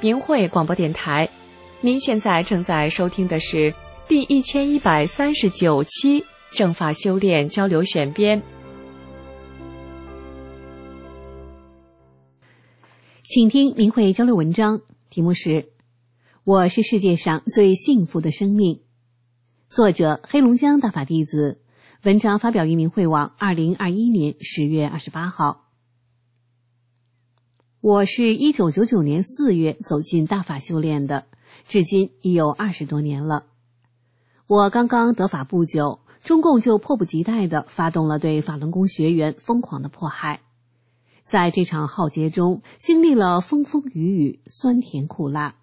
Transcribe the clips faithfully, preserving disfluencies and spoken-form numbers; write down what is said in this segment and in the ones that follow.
明慧广播电台。您现在正在收听的是第一千一百三十九期正法修炼交流选编。 请听明慧交流文章，题目是我是世界上最幸福的生命，作者黑龙江大法弟子，文章发表于明慧网二零二一年十月二十八号。我是一九九九年四月走进大法修炼的，至今已有二十多年了。我刚刚得法不久，中共就迫不及待地发动了对法轮功学员疯狂的迫害。在这场浩劫中，经历了风风雨雨，酸甜苦辣。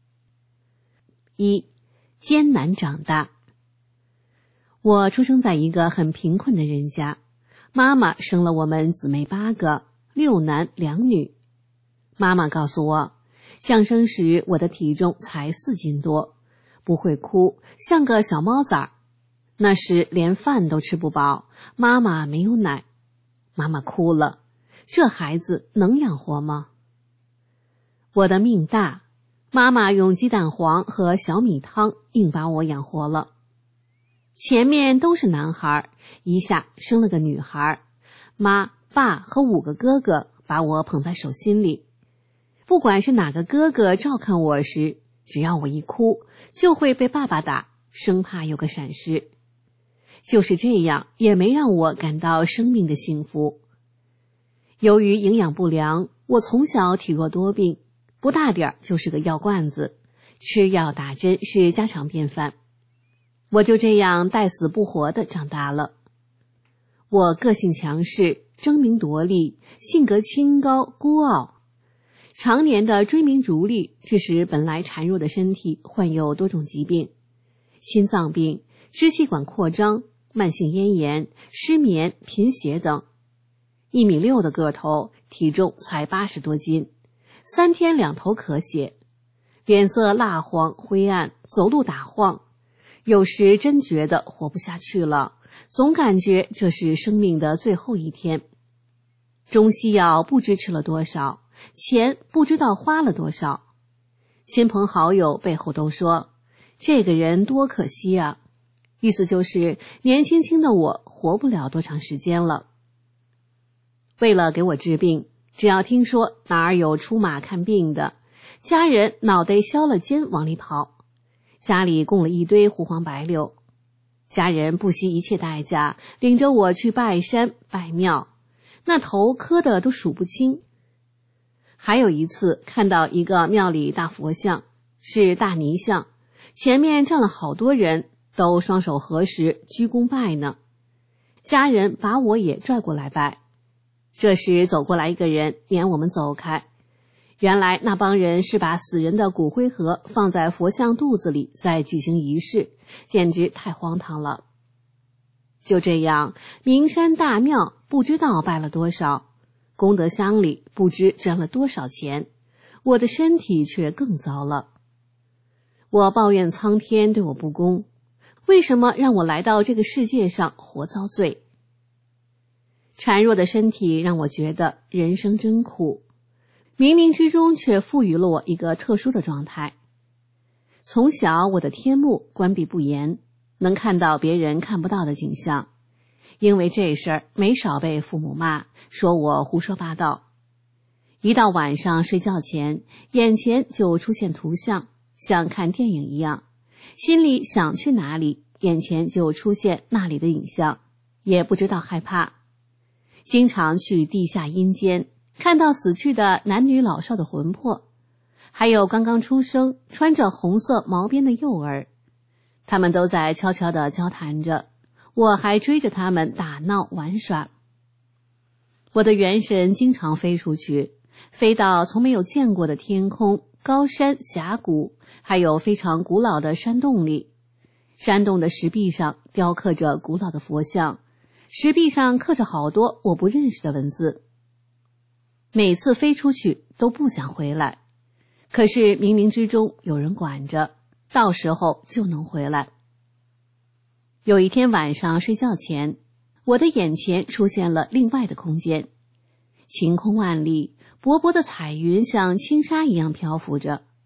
一、艰难长大。我出生在一个很贫困的人家，妈妈生了我们姊妹八个，六男两女。妈妈告诉我，降生时我的体重才四斤多，不会哭，像个小猫崽儿。那时连饭都吃不饱，妈妈没有奶。妈妈哭了，这孩子能养活吗？我的命大，妈妈用鸡蛋黄和小米汤硬把我养活了。前面都是男孩，一下生了个女孩，妈、爸和五个哥哥把我捧在手心里。不管是哪个哥哥照看我时，只要我一哭，就会被爸爸打，生怕有个闪失。就是这样，也没让我感到生命的幸福。由于营养不良，我从小体弱多病，不大点儿就是个药罐子，吃药打针是家常便饭。我就这样带死不活地长大了。我个性强势，争名夺利，性格清高孤傲，常年的追名逐利，致使本来孱弱的身体患有多种疾病，心脏病、支气管扩张、慢性咽炎、失眠、贫血等。一米六的个头，体重才八十多斤，三天两头咳血，脸色蜡黄灰暗，走路打晃，有时真觉得活不下去了，总感觉这是生命的最后一天。中西药不知吃了多少，钱不知道花了多少，亲朋好友背后都说这个人多可惜啊，意思就是年轻轻的我活不了多长时间了。为了给我治病，只要听说哪儿有出马看病的，家人脑袋削了尖往里跑，家里供了一堆胡黄白柳，家人不惜一切代价领着我去拜山拜庙，那头磕的都数不清。还有一次看到一个庙里大佛像，是大泥像，前面站了好多人，都双手合十鞠躬拜呢。家人把我也拽过来拜。这时走过来一个人撵我们走开，原来那帮人是把死人的骨灰盒放在佛像肚子里再举行仪式，简直太荒唐了。就这样，名山大庙不知道拜了多少，功德箱里不知捐了多少钱，我的身体却更糟了。我抱怨苍天对我不公，为什么让我来到这个世界上活遭罪？孱弱的身体让我觉得人生真苦，冥冥之中却赋予了我一个特殊的状态。从小我的天目关闭不严，能看到别人看不到的景象，因为这事儿没少被父母骂，说我胡说八道。一到晚上睡觉前，眼前就出现图像，像看电影一样，心里想去哪里，眼前就出现那里的影像，也不知道害怕。经常去地下阴间，看到死去的男女老少的魂魄，还有刚刚出生穿着红色毛边的幼儿，他们都在悄悄地交谈着，我还追着他们打闹玩耍。我的元神经常飞出去，飞到从没有见过的天空、高山、峡谷，还有非常古老的山洞里。山洞的石壁上雕刻着古老的佛像，石壁上刻着好多我不认识的文字。每次飞出去都不想回来，可是冥冥之中有人管着，到时候就能回来。有一天晚上睡觉前，我的眼前出现了另外的空间，晴空万里，薄薄的彩云像轻纱一样漂浮着，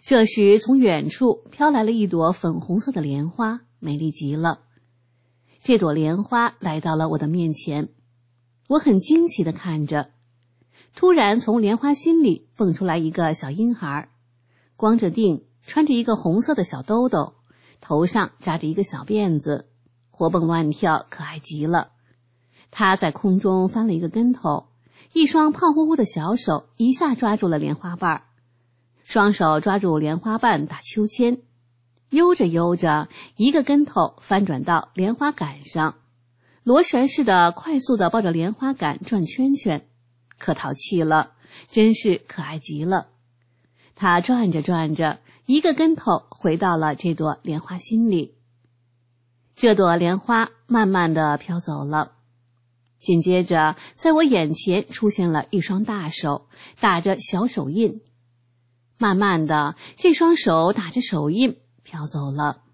这时从远处飘来了一朵粉红色的莲花，美丽极了。这朵莲花来到了我的面前，我很惊奇地看着。突然从莲花心里蹦出来一个小婴孩，光着腚，穿着一个红色的小兜兜，头上扎着一个小辫子，活蹦乱跳，可爱极了。他在空中翻了一个跟头，一双胖乎乎的小手一下抓住了莲花瓣，双手抓住莲花瓣打秋千，悠着悠着，一个跟头翻转到莲花杆上，螺旋似的快速地抱着莲花杆转圈圈，可淘气了，真是可爱极了。他转着转着，一个跟头回到了这朵莲花心里。这朵莲花慢慢地飘走了，紧接着在我眼前出现了一双大手，打着小手印。慢慢的，这双手打着手印飘走了。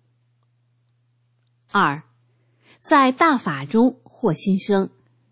二，在大法中获新生。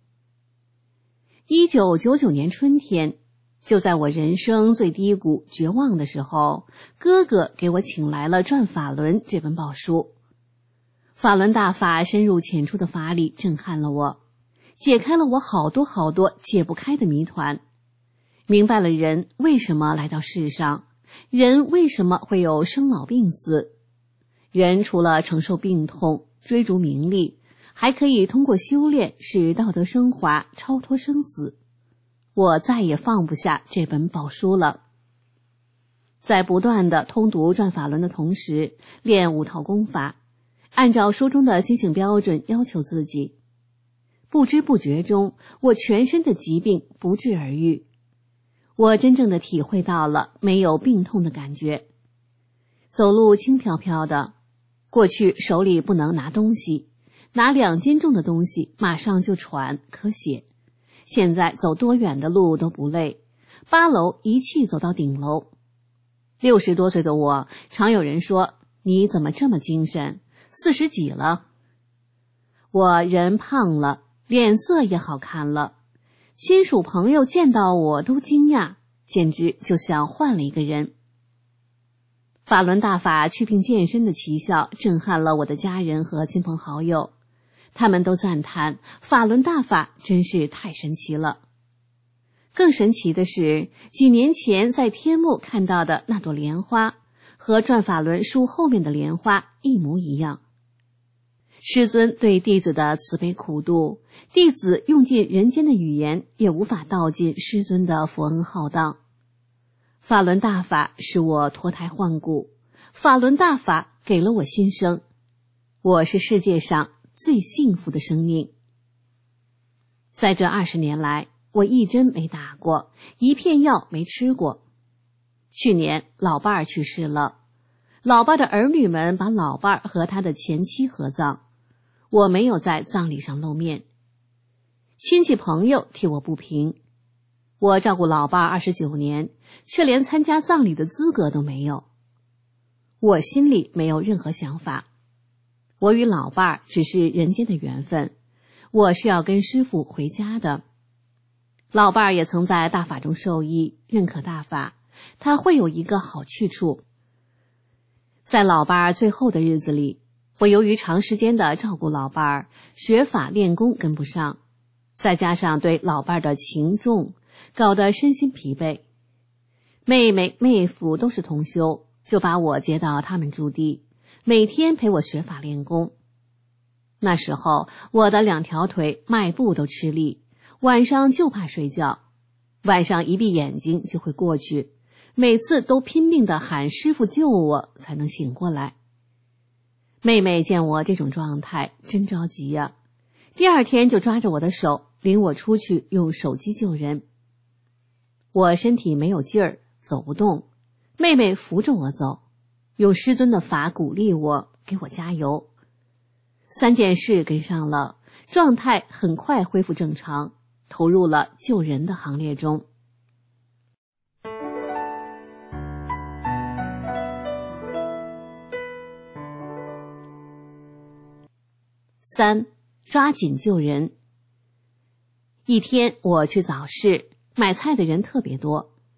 一九九九年春天，就在我人生最低谷绝望的时候，哥哥给我请来了《转法轮》这本宝书。法轮大法深入浅出的法理震撼了我，解开了我好多好多解不开的谜团，明白了人为什么来到世上，人为什么会有生老病死，人除了承受病痛、追逐名利，还可以通过修炼使道德升华，超脱生死。我再也放不下这本宝书了。在不断的通读转法轮的同时，练五套功法，按照书中的心性标准要求自己。不知不觉中，我全身的疾病不治而愈。我真正的体会到了没有病痛的感觉，走路轻飘飘的。过去手里不能拿东西，拿两斤重的东西马上就喘咳血，现在走多远的路都不累，八楼一气走到顶楼。六十多岁的我，常有人说，你怎么这么精神，四十几了。我人胖了，脸色也好看了，亲属朋友见到我都惊讶，简直就像换了一个人。法轮大法祛病健身的奇效震撼了我的家人和亲朋好友，他们都赞叹法轮大法真是太神奇了。更神奇的是，几年前在天目看到的那朵莲花，和转法轮书后面的莲花一模一样。师尊对弟子的慈悲苦度，弟子用尽人间的语言也无法道尽师尊的佛恩浩荡。法轮大法使我脱胎换骨，法轮大法给了我新生，我是世界上最幸福的生命。在这二十年来，我一针没打过，一片药没吃过。去年老伴儿去世了，老伴的儿女们把老伴儿和他的前妻合葬，我没有在葬礼上露面。亲戚朋友替我不平，我照顾老伴儿二十九年，却连参加葬礼的资格都没有。我心里没有任何想法，我与老伴儿只是人间的缘分，我是要跟师父回家的。老伴儿也曾在大法中受益，认可大法，他会有一个好去处。在老伴儿最后的日子里，我由于长时间的照顾老伴儿，学法练功跟不上，再加上对老伴儿的情重，搞得身心疲惫。妹妹妹夫都是同修，就把我接到他们驻地，每天陪我学法练功。那时候我的两条腿迈步都吃力，晚上就怕睡觉，晚上一闭眼睛就会过去，每次都拼命地喊师父救我才能醒过来。妹妹见我这种状态真着急呀、啊，第二天就抓着我的手领我出去用手机救人。我身体没有劲儿，走不动，妹妹扶着我走，用师尊的法鼓励我，给我加油。三件事跟上了，状态很快恢复正常，投入了救人的行列中。三，抓紧救人。一天我去早市，买菜的人特别多，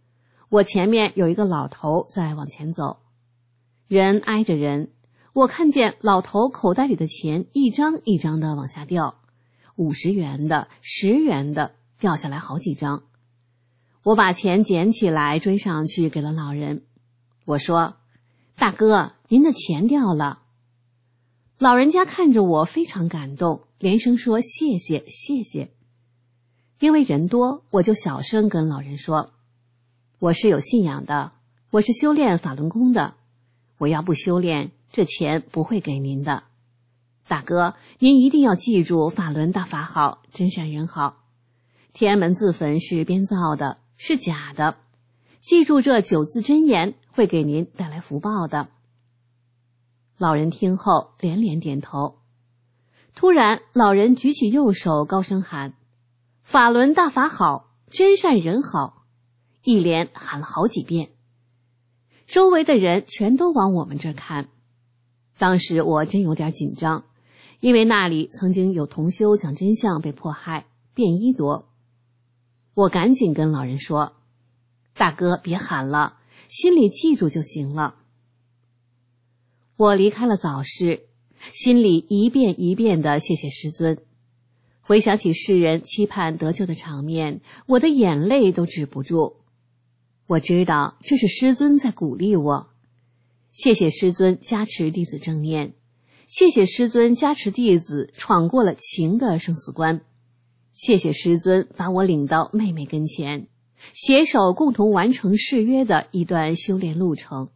我前面有一个老头在往前走，人挨着人，我看见老头口袋里的钱一张一张的往下掉，五十元的、十元的，掉下来好几张。我把钱捡起来追上去给了老人，我说：大哥，您的钱掉了。老人家看着我非常感动，连声说谢谢谢谢。因为人多，我就小声跟老人说，我是有信仰的，我是修炼法轮功的，我要不修炼，这钱不会给您的。大哥，您一定要记住法轮大法好，真善人好。天安门自焚是编造的，是假的，记住这九字真言，会给您带来福报的。老人听后连连点头。突然，老人举起右手，高声喊：法轮大法好，真善人好，一连喊了好几遍。周围的人全都往我们这儿看。当时我真有点紧张，因为那里曾经有同修讲真相被迫害，便衣夺。我赶紧跟老人说，大哥别喊了，心里记住就行了。我离开了早市，心里一遍一遍地谢谢师尊。回想起世人期盼得救的场面，我的眼泪都止不住。我知道这是师尊在鼓励我。谢谢师尊加持弟子正念，谢谢师尊加持弟子闯过了情的生死关，谢谢师尊把我领到妹妹跟前，携手共同完成誓约的一段修炼路程。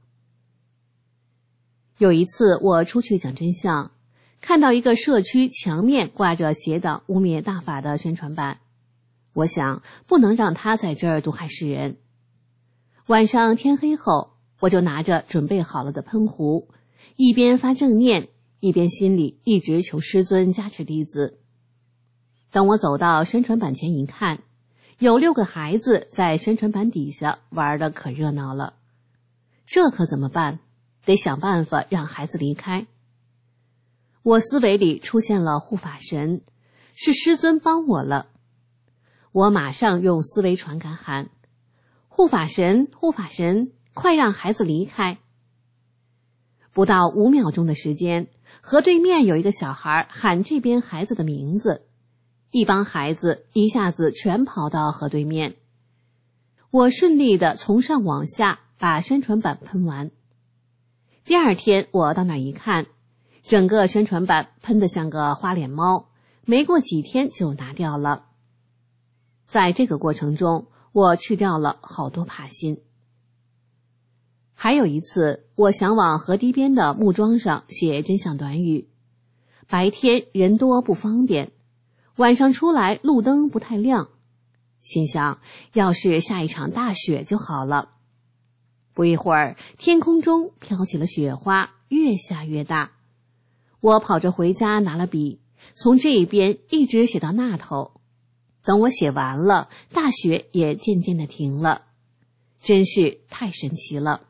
有一次我出去讲真相，看到一个社区墙面挂着邪党污蔑大法的宣传板，我想不能让他在这儿毒害世人。晚上天黑后，我就拿着准备好了的喷壶，一边发正念，一边心里一直求师尊加持弟子。等我走到宣传板前一看，有六个孩子在宣传板底下玩得可热闹了。这可怎么办？得想办法让孩子离开。我思维里出现了护法神，是师尊帮我了。我马上用思维传感喊：护法神，护法神，快让孩子离开。不到五秒钟的时间，河对面有一个小孩喊这边孩子的名字，一帮孩子一下子全跑到河对面。我顺利地从上往下把宣传板喷完。第二天我到那儿一看，整个宣传板喷得像个花脸猫，没过几天就拿掉了。在这个过程中，我去掉了好多怕心。还有一次，我想往河堤边的木桩上写真相短语，白天人多不方便，晚上出来路灯不太亮，心想要是下一场大雪就好了。不一会儿，天空中飘起了雪花，越下越大。我跑着回家拿了笔，从这一边一直写到那头。等我写完了，大雪也渐渐地停了，真是太神奇了。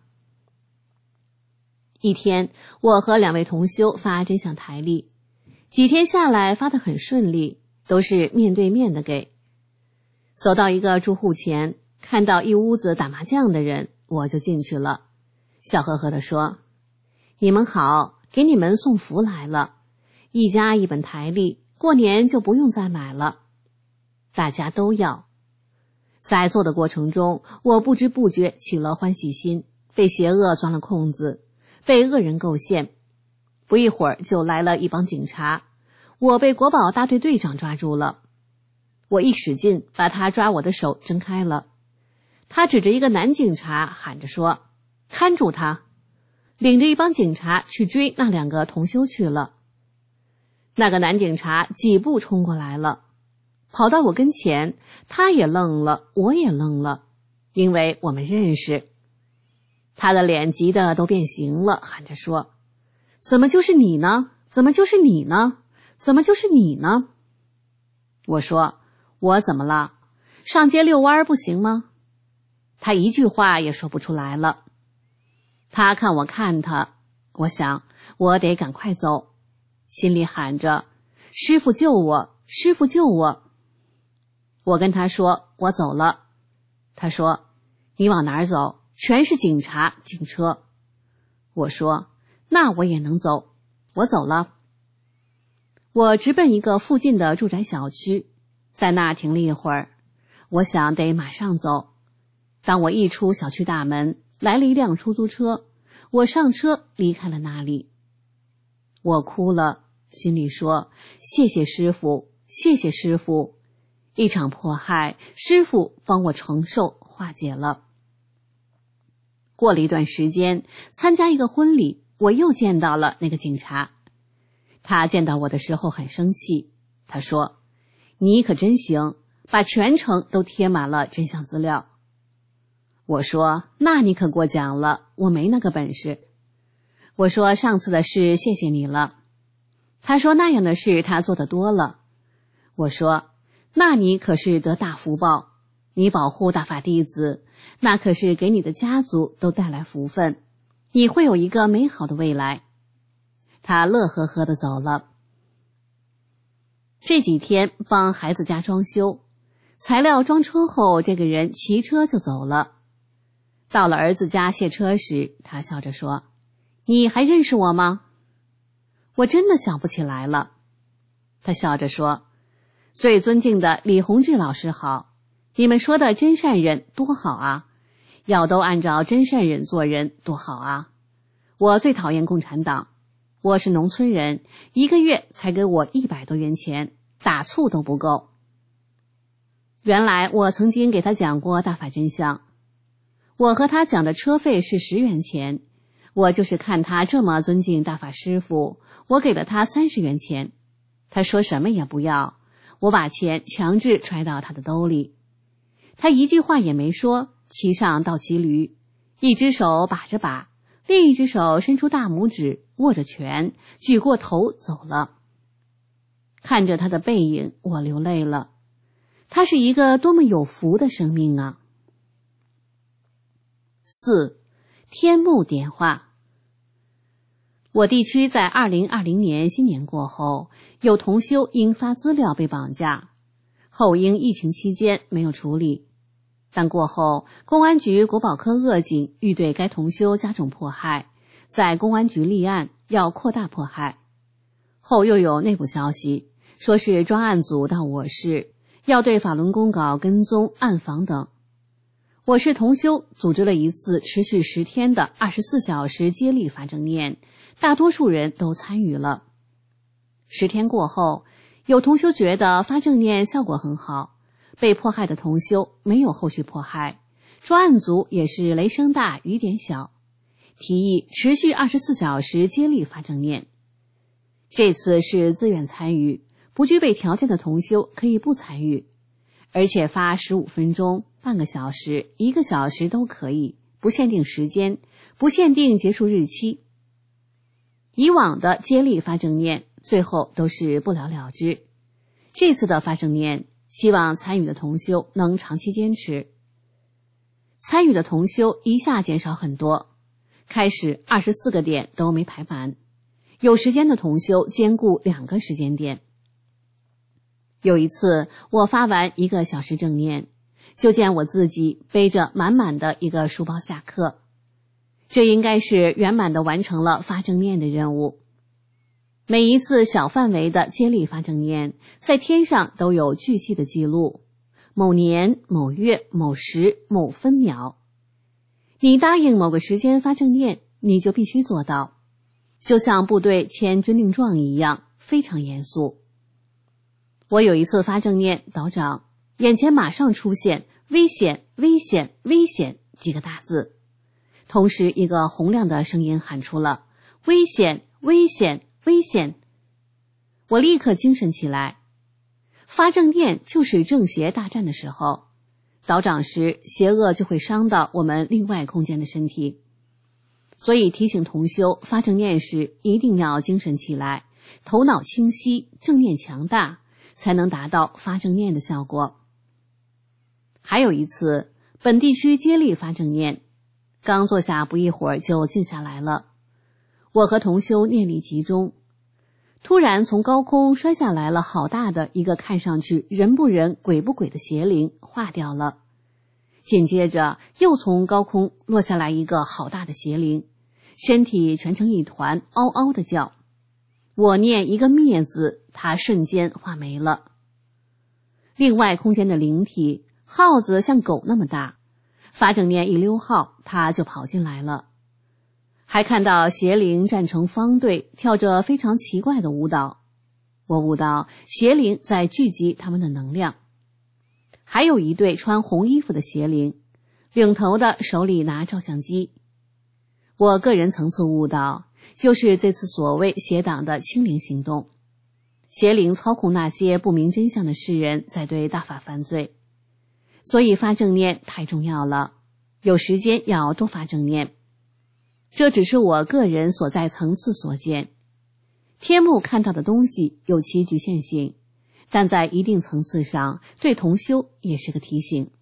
一天，我和两位同修发真相台历，几天下来发得很顺利，都是面对面的给。走到一个住户前，看到一屋子打麻将的人，我就进去了，笑呵呵地说：你们好，给你们送福来了，一家一本台历，过年就不用再买了。大家都要。在做的过程中，我不知不觉起了欢喜心，被邪恶钻了空子，被恶人构陷。不一会儿就来了一帮警察，我被国保大队队长抓住了。我一使劲把他抓我的手挣开了，他指着一个男警察喊着说：看住他，领着一帮警察去追那两个同修去了。那个男警察几步冲过来了，跑到我跟前，他也愣了，我也愣了，因为我们认识。他的脸急得都变形了，喊着说：怎么就是你呢？怎么就是你呢？怎么就是你呢？我说：我怎么了？上街遛弯不行吗？他一句话也说不出来了。他看我看他，我想我得赶快走，心里喊着：师父救我，师父救我。我跟他说我走了。他说： 你往哪儿走？全是警察、警车。我说，那我也能走。我走了。我直奔一个附近的住宅小区，在那儿停了一会儿。我想得马上走。当我一出小区大门，来了一辆出租车，我上车离开了那里。我哭了，心里说，谢谢师父，谢谢师父，一场迫害，师父帮我承受化解了。过了一段时间，参加一个婚礼，我又见到了那个警察。他见到我的时候很生气，他说，你可真行，把全城都贴满了真相资料。我说，那你可过奖了，我没那个本事。我说，上次的事谢谢你了。他说，那样的事他做得多了。我说，那你可是得大福报，你保护大法弟子，那可是给你的家族都带来福分，你会有一个美好的未来。他乐呵呵地走了。这几天帮孩子家装修，材料装车后，这个人骑车就走了。到了儿子家卸车时，他笑着说，你还认识我吗？我真的想不起来了。他笑着说，最尊敬的李洪志老师好，你们说的真善忍多好啊，要都按照真善忍做人多好啊。我最讨厌共产党，我是农村人，一个月才给我一百多元钱，打醋都不够。原来我曾经给他讲过大法真相，我和他讲的车费是十元钱，我就是看他这么尊敬大法师父，我给了他三十元钱，他说什么也不要，我把钱强制揣到他的兜里。他一句话也没说，骑上倒骑驴，一只手把着把，另一只手伸出大拇指，握着拳，举过头走了。看着他的背影，我流泪了。他是一个多么有福的生命啊！四，天幕点化。我地区在二零二零年新年过后，有同修因发资料被绑架，后因疫情期间没有处理，但过后公安局国保科恶警欲对该同修加重迫害，在公安局立案要扩大迫害。后又有内部消息，说是专案组到我市，要对法轮功搞跟踪、暗访等。我市同修组织了一次持续十天的二十四小时接力发正念，大多数人都参与了。十天过后，有同修觉得发正念效果很好，被迫害的同修没有后续迫害，专案组也是雷声大雨点小，提议持续二十四小时接力发正念。这次是自愿参与，不具备条件的同修可以不参与，而且发十五分钟、半个小时、一个小时都可以，不限定时间，不限定结束日期。以往的接力发正念最后都是不了了之，这次的发正念希望参与的同修能长期坚持。参与的同修一下减少很多，开始二十四个点都没排满，有时间的同修兼顾两个时间点。有一次我发完一个小时正念，就见我自己背着满满的一个书包下课，这应该是圆满地完成了发正念的任务。每一次小范围的接力发正念，在天上都有巨细的记录，某年某月某时某分秒。你答应某个时间发正念，你就必须做到，就像部队签军令状一样，非常严肃。我有一次发正念，导长眼前马上出现危险危险危险几个大字，同时一个洪亮的声音喊出了危险危险危险。我立刻精神起来，发正念就是正邪大战的时候，导长时邪恶就会伤到我们另外空间的身体，所以提醒同修发正念时一定要精神起来，头脑清晰，正念强大，才能达到发正念的效果。还有一次本地区接力发正念，刚坐下不一会儿就静下来了，我和同修念力集中，突然从高空摔下来了好大的一个看上去人不人鬼不鬼的邪灵，化掉了。 紧接着又从高空落下来一个好大的邪灵，身体蜷成一团，嗷嗷地叫。我念一个灭字，它瞬间化没了。另外空间的灵体，耗子像狗那么大，法正念一溜号，它就跑进来了。还看到邪灵站成方队，跳着非常奇怪的舞蹈。我悟到邪灵在聚集他们的能量。还有一对穿红衣服的邪灵，领头的手里拿照相机。我个人层次悟到，就是这次所谓邪党的清零行动，邪灵操控那些不明真相的世人在对大法犯罪。所以发正念太重要了，有时间要多发正念。这只是我个人所在层次所见，天目看到的东西有其局限性，但在一定层次上对同修也是个提醒。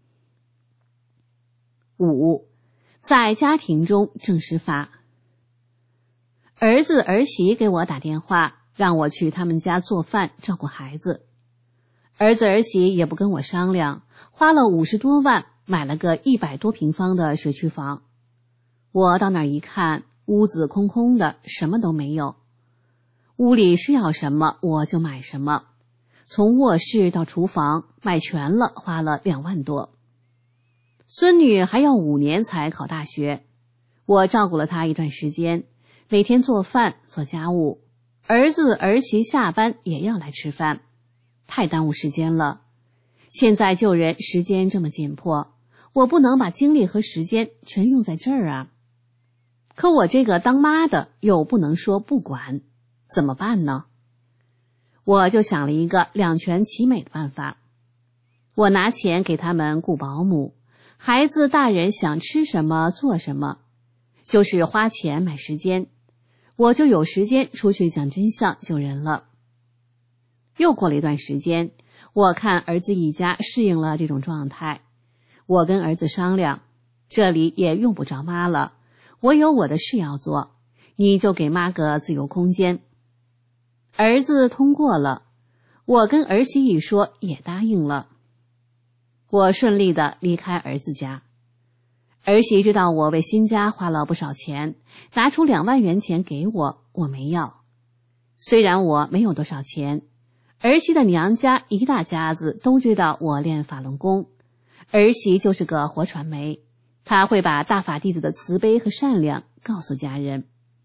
五，在家庭中正实法。儿子儿媳给我打电话，让我去他们家做饭照顾孩子。儿子儿媳也不跟我商量，花了五十多万买了个一百多平方的学区房。我到那儿一看，屋子空空的，什么都没有。屋里需要什么我就买什么，从卧室到厨房买全了，花了两万多。孙女还要五年才考大学，我照顾了她一段时间，每天做饭做家务，儿子儿媳下班也要来吃饭，太耽误时间了。现在救人时间这么紧迫，我不能把精力和时间全用在这儿啊。可我这个当妈的又不能说不管，怎么办呢？我就想了一个两全其美的办法。我拿钱给他们雇保姆，孩子大人想吃什么做什么，就是花钱买时间，我就有时间出去讲真相救人了。又过了一段时间，我看儿子一家适应了这种状态，我跟儿子商量，这里也用不着妈了，我有我的事要做，你就给妈个自由空间。儿子通过了，我跟儿媳一说也答应了。我顺利地离开儿子家。儿媳知道我为新家花了不少钱，拿出两万元钱给我，我没要。虽然我没有多少钱，儿媳的娘家一大家子都知道我练法轮功，儿媳就是个活传媒，她会把大法弟子的慈悲和善良告诉家人。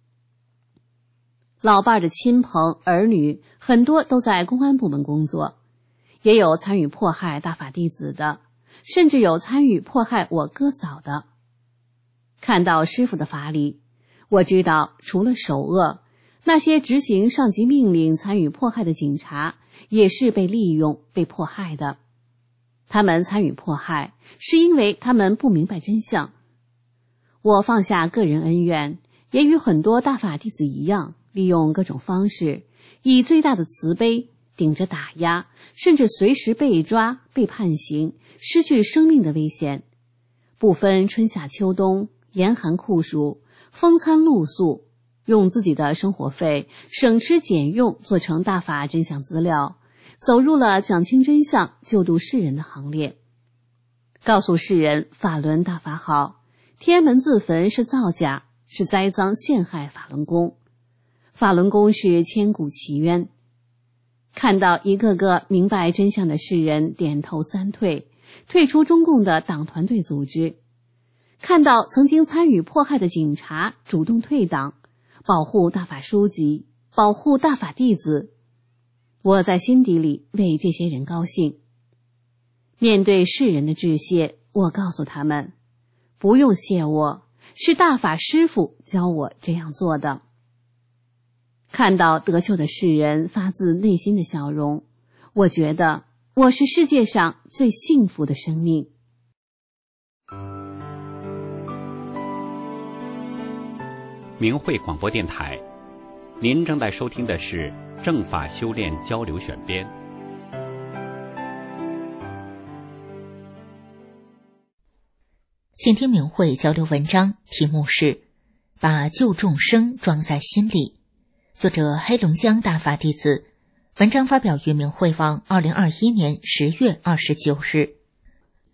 老伴儿的亲朋儿女很多都在公安部门工作，也有参与迫害大法弟子的，甚至有参与迫害我哥嫂的。看到师父的法理，我知道除了首恶，那些执行上级命令参与迫害的警察也是被利用被迫害的。他们参与迫害是因为他们不明白真相。我放下个人恩怨，也与很多大法弟子一样，利用各种方式，以最大的慈悲顶着打压，甚至随时被抓被判刑失去生命的危险，不分春夏秋冬严寒酷暑风餐露宿，用自己的生活费省吃俭用做成大法真相资料，走入了讲清真相救度世人的行列，告诉世人法轮大法好，天安门自焚是造假，是栽赃陷害法轮功，法轮功是千古奇冤。看到一个个明白真相的世人点头三退，退出中共的党团队组织，看到曾经参与迫害的警察主动退党，保护大法书籍，保护大法弟子，我在心底里为这些人高兴。面对世人的致谢，我告诉他们，不用谢我，是大法师父教我这样做的。看到得救的世人发自内心的笑容，我觉得我是世界上最幸福的生命。 明慧广播电台，您正在收听的是正法修炼交流选编。 请听明慧交流文章，题目是把救众生装在心里，作者黑龙江大法弟子，文章发表于明慧网二零二一年十月二十九日。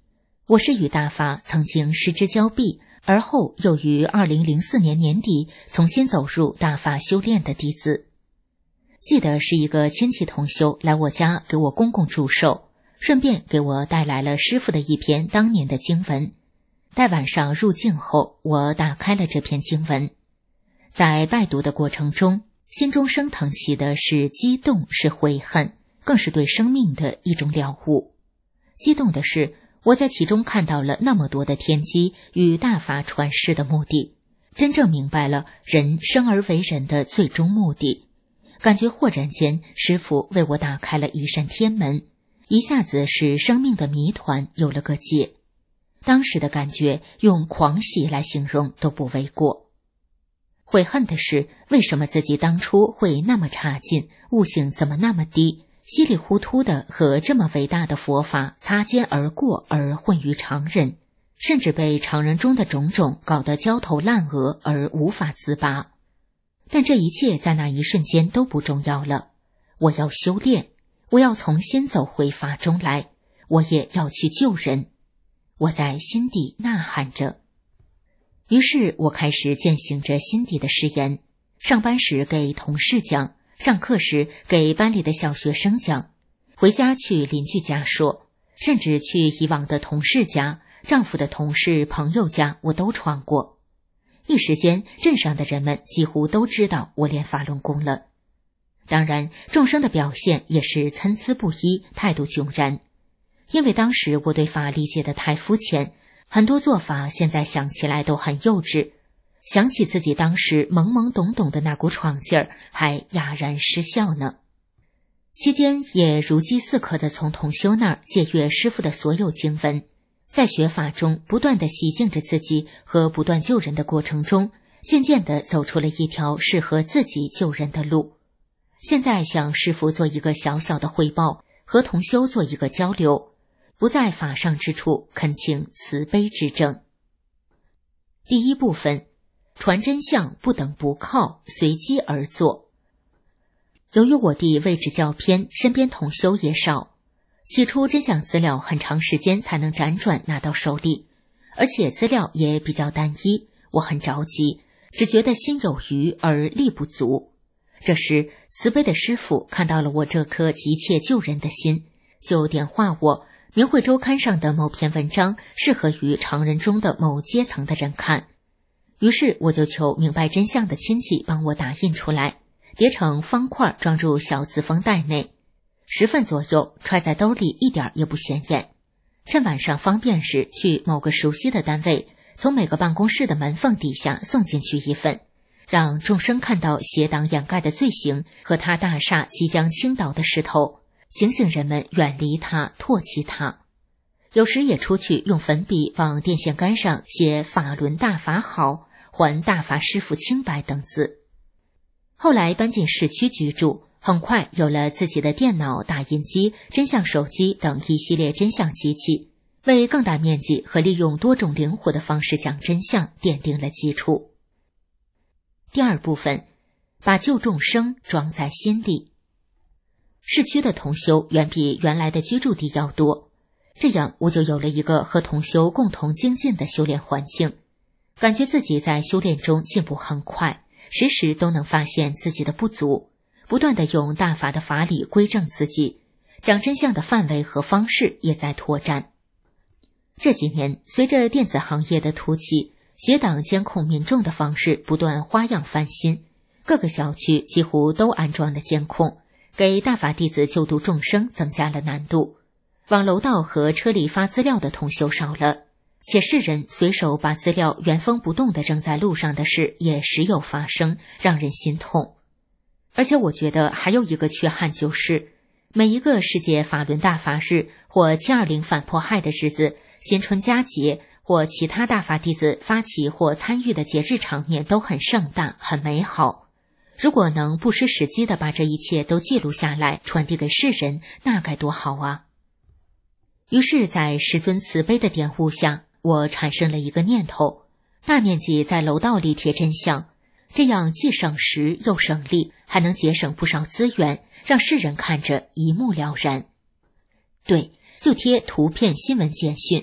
我是与大法曾经失之交臂，而后又于二零零四年年底重新走入大法修炼的弟子。记得是一个亲戚同修来我家给我公公祝寿，顺便给我带来了师父的一篇当年的经文。待晚上入境后，我打开了这篇经文，在拜读的过程中，心中升腾起的是激动，是悔恨，更是对生命的一种了悟。激动的是，我在其中看到了那么多的天机与大法传世的目的，真正明白了人生而为人的最终目的。感觉豁然间，师父为我打开了一扇天门，一下子使生命的谜团有了个解。当时的感觉用狂喜来形容都不为过。悔恨的是，为什么自己当初会那么差劲，悟性怎么那么低，稀里糊涂的和这么伟大的佛法擦肩而过，而混于常人，甚至被常人中的种种搞得焦头烂额而无法自拔。但这一切在那一瞬间都不重要了。我要修炼，我要重新走回法中来，我也要去救人。我在心底呐喊着。于是我开始践行着心底的誓言，上班时给同事讲，上课时给班里的小学生讲，回家去邻居家说，甚至去以往的同事家、丈夫的同事、朋友家，我都闯过。一时间，镇上的人们几乎都知道我练法轮功了。当然，众生的表现也是参差不一，态度迥然。因为当时我对法理解得太肤浅，很多做法现在想起来都很幼稚，想起自己当时懵懵懂懂的那股闯劲儿，还哑然失笑呢。期间也如饥似渴地从同修那儿借阅师父的所有经文，在学法中不断地洗净着自己和不断救人的过程中，渐渐地走出了一条适合自己救人的路。现在向师父做一个小小的汇报，和同修做一个交流，不在法上之处恳请慈悲之正。第一部分，传真相不等不靠，随机而做。由于我弟位置较偏，身边同修也少，起初真相资料很长时间才能辗转拿到手里，而且资料也比较单一，我很着急，只觉得心有余而力不足。这时慈悲的师父看到了我这颗急切救人的心，就点化我，明慧周刊上的某篇文章适合于常人中的某阶层的人看。于是我就求明白真相的亲戚帮我打印出来，叠成方块装入小自封袋内，十份左右，揣在兜里一点也不显眼。趁晚上方便时去某个熟悉的单位，从每个办公室的门缝底下送进去一份，让众生看到邪党掩盖的罪行和他大厦即将倾倒的势头，警醒人们远离他，唾弃他。有时也出去用粉笔往电线杆上写法轮大法好，还大法师父清白等字。后来搬进市区居住，很快有了自己的电脑、打印机、真相手机等一系列真相机器，为更大面积和利用多种灵活的方式讲真相奠定了基础。第二部分，把救众生装在心里。市区的同修远比原来的居住地要多，这样我就有了一个和同修共同精进的修炼环境，感觉自己在修炼中进步很快，时时都能发现自己的不足，不断地用大法的法理归正自己，讲真相的范围和方式也在拓展。这几年随着电子行业的突起，邪党监控民众的方式不断花样翻新，各个小区几乎都安装了监控，给大法弟子救度众生增加了难度。往楼道和车里发资料的同修少了，且世人随手把资料原封不动地扔在路上的事也时有发生，让人心痛。而且我觉得还有一个缺憾，就是每一个世界法轮大法日或七二零反迫害的日子、新春佳节或其他大法弟子发起或参与的节日场面都很盛大，很美好。如果能不失时机地把这一切都记录下来，传递给世人，那该多好啊！于是在师尊慈悲的点悟下，我产生了一个念头，大面积在楼道里贴真相，这样既省时又省力，还能节省不少资源，让世人看着一目了然。对，就贴图片新闻简讯，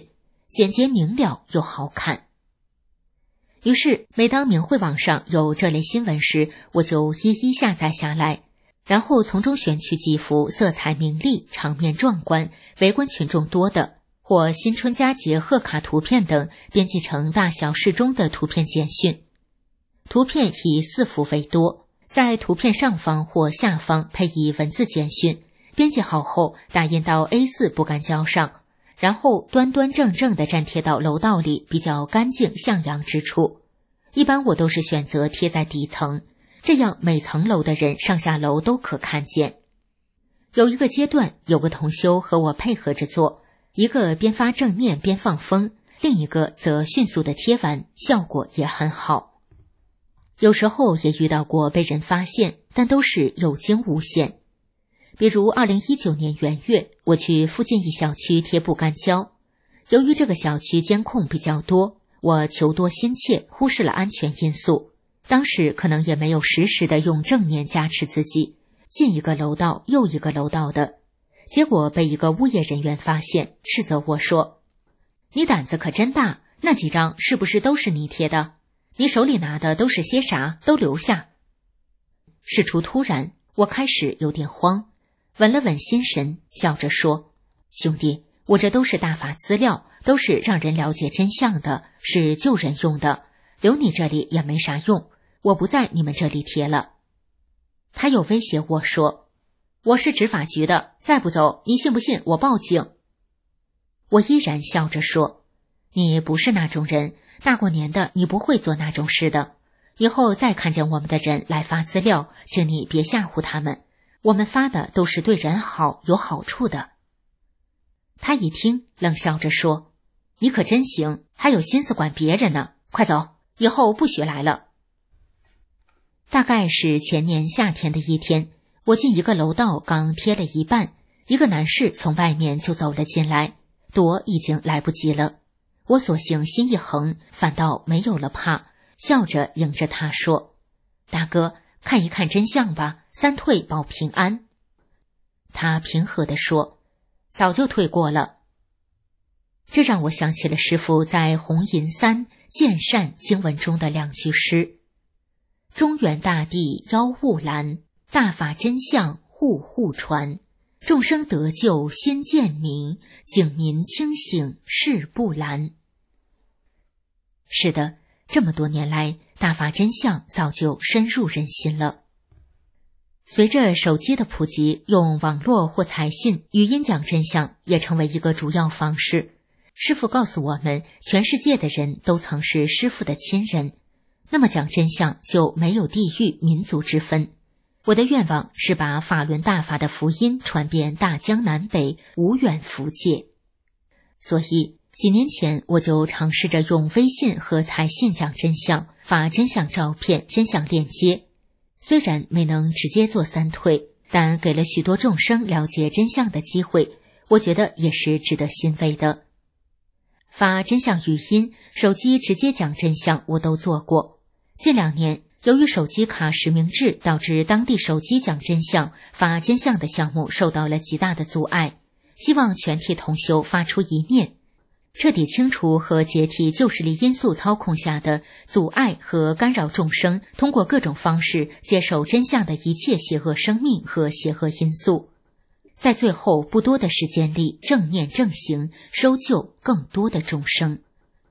简洁明了又好看。于是每当明慧网上有这类新闻时，我就一一下载下来，然后从中选取几幅色彩明丽、场面壮观、围观群众多的或新春佳节贺卡图片等，编辑成大小适中的图片简讯。图片以四幅为多，在图片上方或下方配以文字简讯，编辑好后打印到 A 四 布干胶上，然后端端正正地粘贴到楼道里比较干净向阳之处。一般我都是选择贴在底层，这样每层楼的人上下楼都可看见。有一个阶段，有个同修和我配合着做，一个边发正念边放风，另一个则迅速地贴完，效果也很好。有时候也遇到过被人发现，但都是有惊无险。比如二零一九年元月，我去附近一小区贴布干胶，由于这个小区监控比较多，我求多心切，忽视了安全因素。当时可能也没有实时的用正念加持自己，进一个楼道又一个楼道的，结果被一个物业人员发现，斥责我说：“你胆子可真大，那几张是不是都是你贴的？你手里拿的都是些啥？都留下。”事出突然，我开始有点慌，稳了稳心神，笑着说：“兄弟，我这都是大法资料，都是让人了解真相的，是救人用的，留你这里也没啥用，我不在你们这里贴了。”他又威胁我说：“我是执法局的，再不走，你信不信我报警？”我依然笑着说：“你不是那种人，大过年的你不会做那种事的，以后再看见我们的人来发资料，请你别吓唬他们，我们发的都是对人好有好处的。”他一听冷笑着说：“你可真行，还有心思管别人呢，快走，以后不许来了。”大概是前年夏天的一天，我进一个楼道刚贴了一半，一个男士从外面就走了进来，躲已经来不及了。我索性心一横，反倒没有了怕，笑着迎着他说：“大哥，看一看真相吧，三退保平安。”他平和地说：“早就退过了。”这让我想起了师父在红银三见善经文中的两句诗：“中原大地妖雾拦，大法真相户户传。众生得救心见明，警民清醒事不拦。”是的，这么多年来，大法真相早就深入人心了。随着手机的普及，用网络或彩信、语音讲真相也成为一个主要方式。师父告诉我们，全世界的人都曾是师父的亲人，那么讲真相就没有地域、民族之分。我的愿望是把法轮大法的福音传遍大江南北，无远弗届。所以几年前我就尝试着用微信和彩信讲真相，发真相照片、真相链接。虽然没能直接做三退，但给了许多众生了解真相的机会，我觉得也是值得欣慰的。发真相语音、手机直接讲真相我都做过。近两年，由于手机卡实名制，导致当地手机讲真相、发真相的项目受到了极大的阻碍。希望全体同修发出一念，彻底清除和解体旧势力因素操控下的阻碍和干扰众生通过各种方式接受真相的一切邪恶生命和邪恶因素，在最后不多的时间里正念正行，收救更多的众生。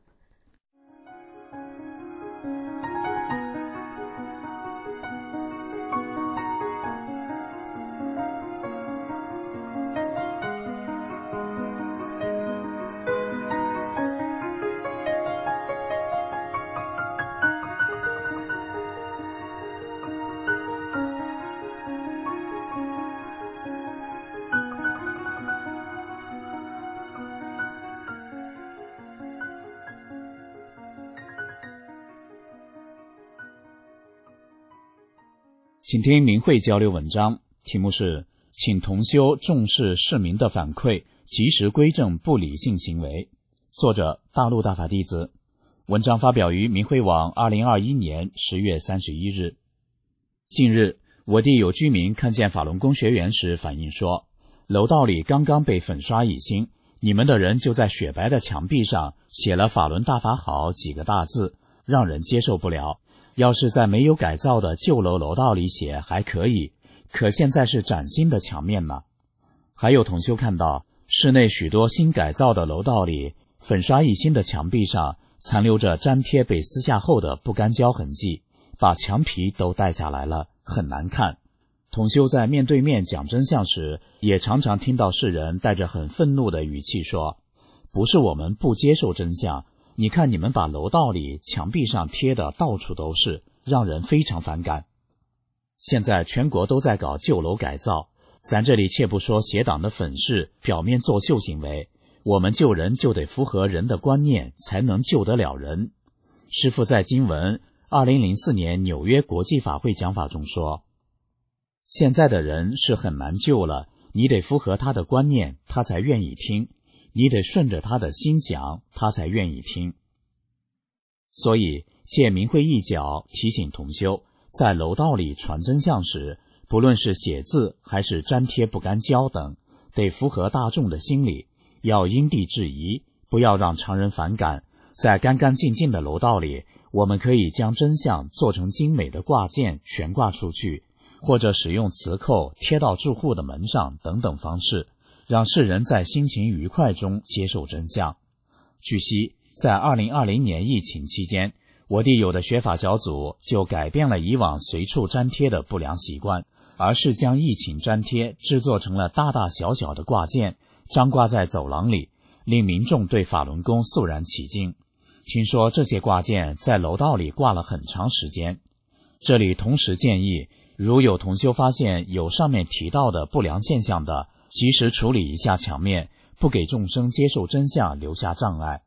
请听明慧交流文章，题目是请同修重视市民的反馈，及时规正不理性行为，作者大陆大法弟子。文章发表于明慧网二零二一年十月三十一日。近日，我地有居民看见法轮功学员时反映说，楼道里刚刚被粉刷一新， 你们的人就在雪白的墙壁上写了法轮大法好几个大字，让人接受不了。要是在没有改造的旧楼楼道里写还可以，可现在是崭新的墙面呢。还有同修看到室内许多新改造的楼道里，粉刷一新的墙壁上残留着粘贴被撕下后的不干胶痕迹，把墙皮都带下来了，很难看。同修在面对面讲真相时，也常常听到世人带着很愤怒的语气说，不是我们不接受真相，你看你们把楼道里墙壁上贴的到处都是，让人非常反感。现在全国都在搞旧楼改造，咱这里切不说邪党的粉饰表面作秀行为，我们救人就得符合人的观念，才能救得了人。师父在经文二零零四年纽约国际法会讲法中说，现在的人是很难救了，你得符合他的观念，他才愿意听，你得顺着他的心讲，他才愿意听。所以借明慧一角提醒同修，在楼道里传真相时，不论是写字还是粘贴不干胶等，得符合大众的心理，要因地制宜，不要让常人反感。在干干净净的楼道里，我们可以将真相做成精美的挂件悬挂出去，或者使用磁扣贴到住户的门上等等方式，让世人在心情愉快中接受真相。据悉，在二零二零年疫情期间，我地有的学法小组就改变了以往随处粘贴的不良习惯，而是将疫情粘贴制作成了大大小小的挂件，张挂在走廊里，令民众对法轮功肃然起敬。听说这些挂件在楼道里挂了很长时间。这里同时建议，如有同修发现有上面提到的不良现象的，及时处理一下墙面，不给众生接受真相留下障碍。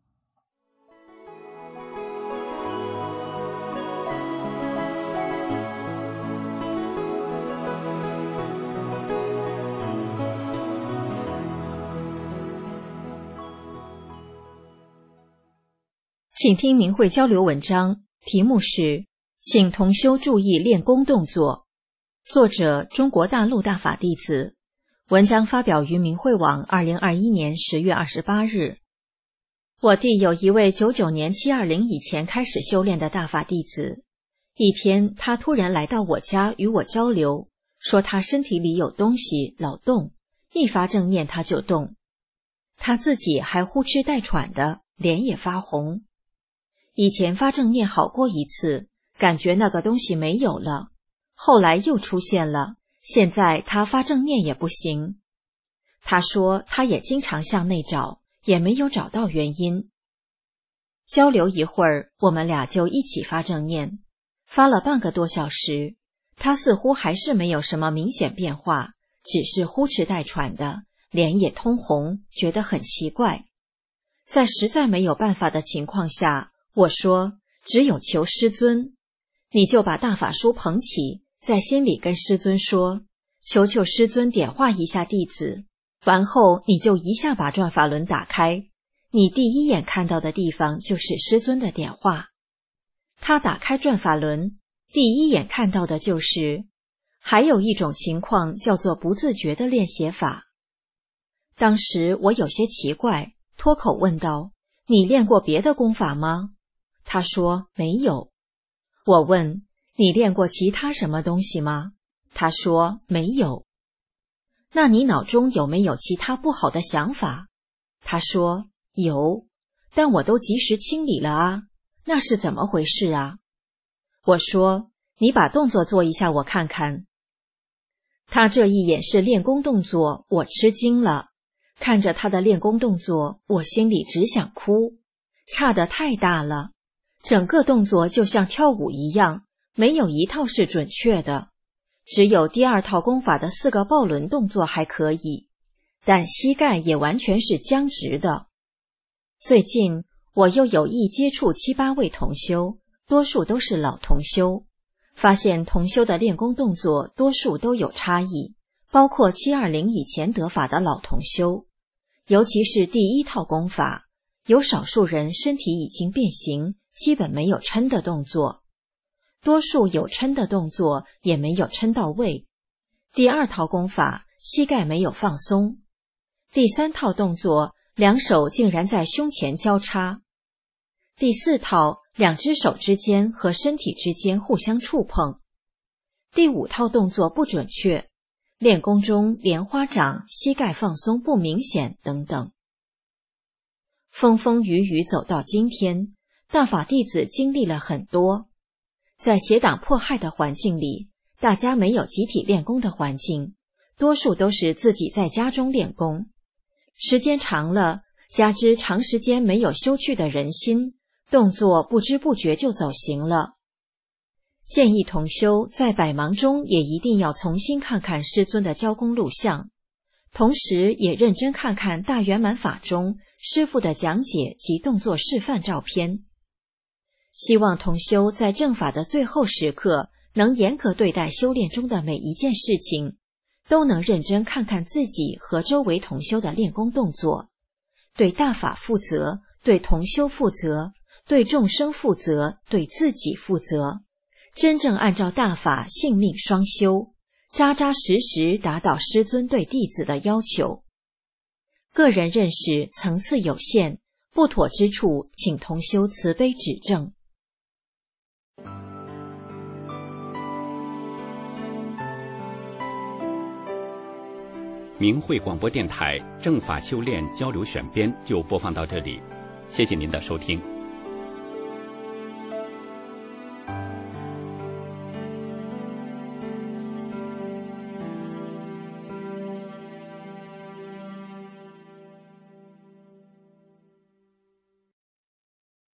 请听明慧交流文章，题目是请同修注意练功动作，作者中国大陆大法弟子，文章发表于明慧网二零二一年十月二十八日。我弟有一位九九年七二零以前开始修炼的大法弟子，一天他突然来到我家与我交流，说他身体里有东西老动，一发正念他就动，他自己还呼哧带喘的，脸也发红。以前发正念好过一次，感觉那个东西没有了，后来又出现了，现在他发正念也不行。他说他也经常向内找，也没有找到原因。交流一会儿，我们俩就一起发正念，发了半个多小时，他似乎还是没有什么明显变化，只是呼哧带喘的，脸也通红，觉得很奇怪。在实在没有办法的情况下，我说只有求师尊，你就把大法书捧起，在心里跟师尊说，求求师尊点化一下弟子，完后你就一下把转法轮打开，你第一眼看到的地方就是师尊的点化。他打开转法轮，第一眼看到的就是还有一种情况叫做不自觉的练写法。当时我有些奇怪，脱口问道，你练过别的功法吗？他说没有。我问，你练过其他什么东西吗？他说没有。那你脑中有没有其他不好的想法？他说有，但我都及时清理了啊，那是怎么回事啊？我说你把动作做一下我看看。他这一演示练功动作，我吃惊了，看着他的练功动作，我心里只想哭，差得太大了。整个动作就像跳舞一样，没有一套是准确的，只有第二套功法的四个抱轮动作还可以，但膝盖也完全是僵直的。最近我又有意接触七八位同修，多数都是老同修，发现同修的练功动作多数都有差异，包括七二零以前得法的老同修，尤其是第一套功法，有少数人身体已经变形，基本没有撑的动作，多数有撑的动作也没有撑到位。第二套功法，膝盖没有放松。 第三套动作，两手竟然在胸前交叉。第四套，两只手之间和身体之间互相触碰。第五套动作不准确，练功中莲花掌、膝盖放松不明显等等。风风雨雨走到今天，大法弟子经历了很多。在邪党迫害的环境里，大家没有集体练功的环境，多数都是自己在家中练功。时间长了，加之长时间没有修去的人心，动作不知不觉就走形了。建议同修在百忙中也一定要重新看看师尊的教功录像，同时也认真看看大圆满法中师父的讲解及动作示范照片。希望同修在正法的最后时刻，能严格对待修炼中的每一件事情，都能认真看看自己和周围同修的练功动作，对大法负责，对同修负责，对众生负责，对自己负责，真正按照大法性命双修，扎扎实实达到师尊对弟子的要求。个人认识层次有限，不妥之处请同修慈悲指正。 明慧广播电台正法修炼交流选编就播放到这里，谢谢您的收听。